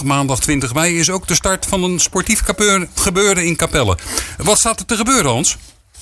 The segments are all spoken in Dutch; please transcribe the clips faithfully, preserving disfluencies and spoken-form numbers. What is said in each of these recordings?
Maandag twintig mei is ook de start van een sportief gebeuren in Capelle. Wat staat er te gebeuren, Hans?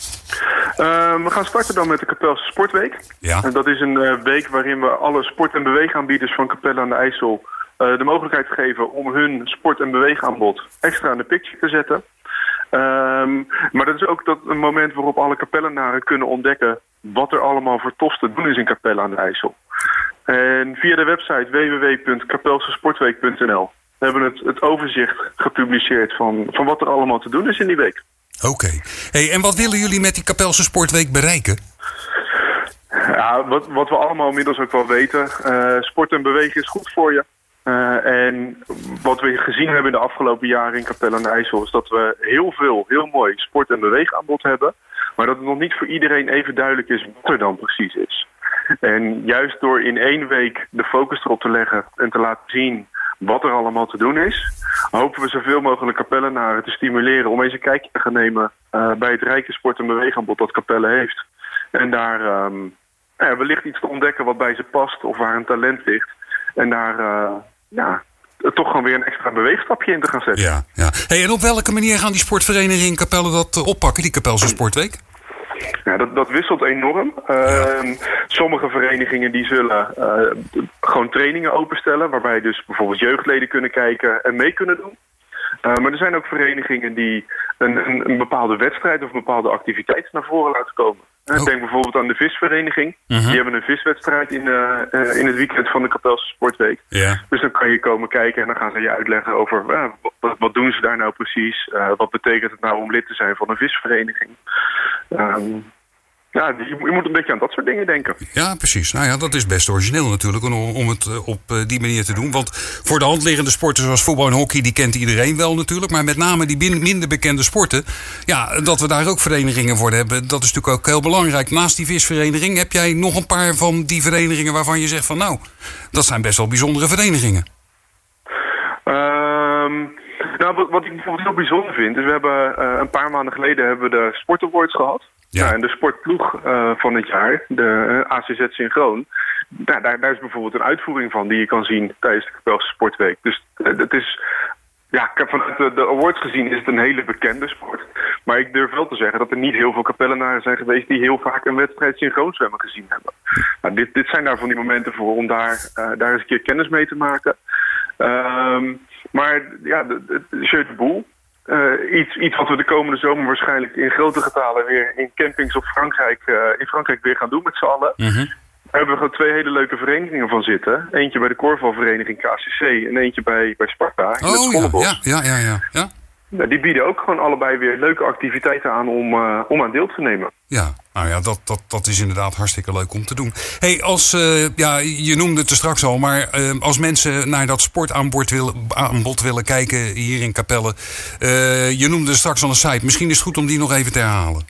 Uh, we gaan starten dan met de Capelse Sportweek. Ja. En dat is een uh, week waarin we alle sport- en beweegaanbieders van Capelle aan de IJssel uh, de mogelijkheid geven om hun sport- en beweegaanbod extra aan de picture te zetten. Um, maar dat is ook dat een moment waarop alle Capellenaren kunnen ontdekken wat er allemaal voor tofs te doen is in Capelle aan de IJssel. En via de website w w w punt kapelsesportweek punt n l hebben we het, het overzicht gepubliceerd van, van wat er allemaal te doen is in die week. Oké. Okay. Hey, en wat willen jullie met die Capelse Sportweek bereiken? Ja, wat, wat we allemaal inmiddels ook wel weten. Uh, sport en bewegen is goed voor je. Uh, en wat we gezien hebben in de afgelopen jaren in Capelle aan de IJssel is dat we heel veel, heel mooi sport- en beweegaanbod hebben. Maar dat het nog niet voor iedereen even duidelijk is wat er dan precies is. En juist door in één week de focus erop te leggen en te laten zien wat er allemaal te doen is, hopen we zoveel mogelijk Capellenaren te stimuleren om eens een kijkje te gaan nemen uh, bij het rijke sport- en beweegaanbod dat Capelle heeft. En daar um, ja, wellicht iets te ontdekken wat bij ze past of waar een talent ligt. En daar uh, ja, toch gewoon weer een extra beweegstapje in te gaan zetten. Ja, ja. Hey, en op welke manier gaan die sportverenigingen in Capelle dat uh, oppakken, die Capelse Sportweek? Ja, dat, dat wisselt enorm. Uh, ja. Sommige verenigingen die zullen uh, gewoon trainingen openstellen, waarbij dus bijvoorbeeld jeugdleden kunnen kijken en mee kunnen doen. Uh, maar er zijn ook verenigingen die een, een, een bepaalde wedstrijd of een bepaalde activiteit naar voren laten komen. Uh, oh. Denk bijvoorbeeld aan de visvereniging. Uh-huh. Die hebben een viswedstrijd in, uh, uh, in het weekend van de Capelse Sportweek. Ja. Dus dan kan je komen kijken en dan gaan ze je uitleggen over uh, wat, wat doen ze daar nou precies. Uh, wat betekent het nou om lid te zijn van een visvereniging. Um, Ja, je, je moet een beetje aan dat soort dingen denken. Ja, precies. Nou ja, dat is best origineel natuurlijk om, om het op die manier te doen. Want voor de hand liggende sporten zoals voetbal en hockey, die kent iedereen wel natuurlijk. Maar met name die minder bekende sporten, ja, dat we daar ook verenigingen voor hebben, dat is natuurlijk ook heel belangrijk. Naast die visvereniging heb jij nog een paar van die verenigingen waarvan je zegt van nou, dat zijn best wel bijzondere verenigingen. Um, nou, wat, wat ik bijvoorbeeld heel bijzonder vind, is we hebben uh, een paar maanden geleden hebben we de Sport Awards gehad. Ja. Ja, en de sportploeg uh, van het jaar, de uh, A C Z Synchroon, daar, daar, daar is bijvoorbeeld een uitvoering van die je kan zien tijdens de Capelse Sportweek. Dus uh, het is, ja, vanuit de, de awards gezien is het een hele bekende sport. Maar ik durf wel te zeggen dat er niet heel veel Capellenaren zijn geweest die heel vaak een wedstrijd synchroonzwemmen gezien hebben. Nou, dit, dit zijn daar van die momenten voor om daar, uh, daar eens een keer kennis mee te maken. Um, maar ja, de, de, de Jeu de Boel. Uh, iets, iets wat we de komende zomer waarschijnlijk in grote getalen weer in campings op Frankrijk, uh, in Frankrijk weer gaan doen met z'n allen. Mm-hmm. Daar hebben we gewoon twee hele leuke verenigingen van zitten. Eentje bij de korfbalvereniging K C C en eentje bij, bij Sparta in oh, het Schollebos. Ja, ja, ja, ja, ja. Ja, die bieden ook gewoon allebei weer leuke activiteiten aan om, uh, om aan deel te nemen. Ja, nou ja, dat, dat, dat is inderdaad hartstikke leuk om te doen. Hey, als, uh, ja, je noemde het er straks al, maar uh, als mensen naar dat sportaanbod willen, aanbod willen kijken hier in Capelle. Uh, je noemde straks al een site. Misschien is het goed om die nog even te herhalen.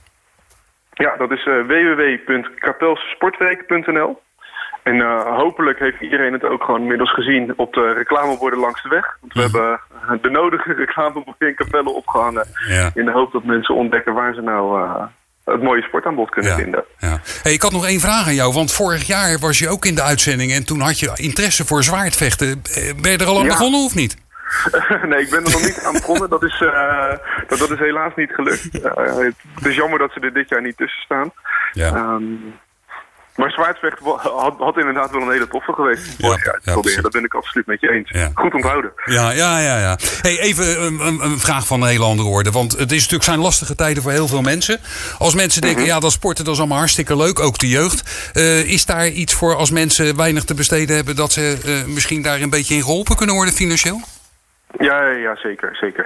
Ja, dat is uh, w w w punt kapelsesportweek punt n l. En uh, hopelijk heeft iedereen het ook gewoon inmiddels gezien op de reclameborden langs de weg. Want we mm. hebben de nodige reclameborden in Capelle opgehangen. Ja. In de hoop dat mensen ontdekken waar ze nou uh, het mooie sportaanbod kunnen ja. vinden. Ja. Hey, ik had nog één vraag aan jou. Want vorig jaar was je ook in de uitzending en toen had je interesse voor zwaardvechten. Ben je er al aan ja. begonnen of niet? Nee, ik ben er nog niet aan begonnen. Dat is, uh, dat, dat is helaas niet gelukt. Uh, het is jammer dat ze er dit jaar niet tussen staan. Ja. Um, Maar zwaardvecht had, had inderdaad wel een hele toffe geweest. Ja, ja, ja, proberen. Dat ben ik absoluut met je eens. Ja. Goed onthouden. Ja, ja, ja. ja. Hey, even een, een, een vraag van een hele andere orde. Want het is natuurlijk zijn lastige tijden voor heel veel mensen. Als mensen denken, mm-hmm. ja, dat sporten dat is allemaal hartstikke leuk. Ook de jeugd. Uh, is daar iets voor als mensen weinig te besteden hebben, dat ze uh, misschien daar een beetje in geholpen kunnen worden financieel? Ja, ja, zeker, zeker.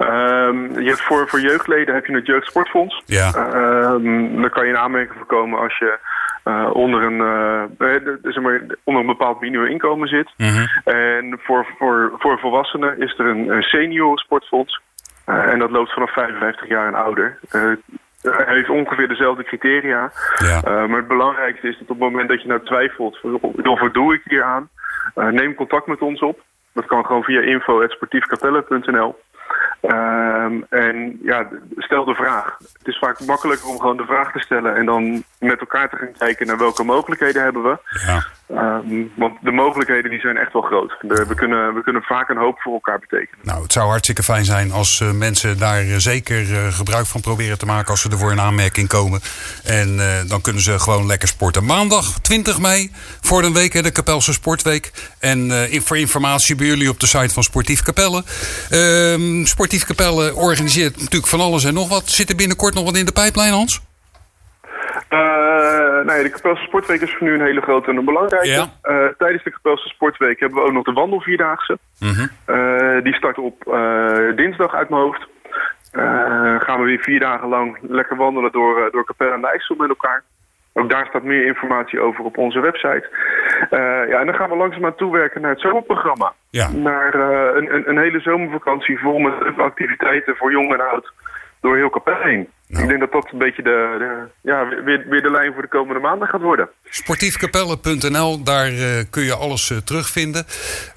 Um, je hebt voor, voor jeugdleden heb je het Jeugdsportfonds. Ja. Um, daar kan je in aanmerking voor komen als je uh, onder, een, uh, zeg maar, onder een bepaald minimuminkomen zit. Mm-hmm. En voor, voor, voor volwassenen is er een, een senior sportfonds. Uh, en dat loopt vanaf vijfenvijftig jaar en ouder. Uh, Hij heeft ongeveer dezelfde criteria. Ja. Uh, maar het belangrijkste is dat op het moment dat je nou twijfelt, of wat doe ik hier aan, uh, neem contact met ons op. Dat kan gewoon via info at sportiefcapelle punt n l. Um, en ja, stel de vraag. Het is vaak makkelijker om gewoon de vraag te stellen en dan met elkaar te gaan kijken naar welke mogelijkheden hebben we. Ja. Um, want de mogelijkheden die zijn echt wel groot. De, we, kunnen, we kunnen vaak een hoop voor elkaar betekenen. Nou, het zou hartstikke fijn zijn als uh, mensen daar uh, zeker uh, gebruik van proberen te maken als ze ervoor in aanmerking komen. En uh, dan kunnen ze gewoon lekker sporten. Maandag twintig mei, voor een week, hè, de Kapelse Sportweek. En uh, voor informatie bij jullie op de site van Sportief Capelle. Uh, Sportief Capelle organiseert natuurlijk van alles en nog wat. Zit er binnenkort nog wat in de pijplijn, Hans? Uh, nee, de Kapelse Sportweek is voor nu een hele grote en een belangrijke. Ja. Uh, tijdens de Kapelse Sportweek hebben we ook nog de wandelvierdaagse. Mm-hmm. Uh, die start op uh, dinsdag uit mijn hoofd. Uh, gaan we weer vier dagen lang lekker wandelen door, uh, door Capelle en de IJssel met elkaar. Ook daar staat meer informatie over op onze website. Uh, ja, en dan gaan we langzaamaan toewerken naar het zomerprogramma. Ja. Naar uh, een, een, een hele zomervakantie vol met activiteiten voor jong en oud. Door heel Capelle heen. Nou. Ik denk dat dat een beetje de, de, ja, weer, weer de lijn voor de komende maanden gaat worden. sportiefcapelle punt n l, daar uh, kun je alles uh, terugvinden.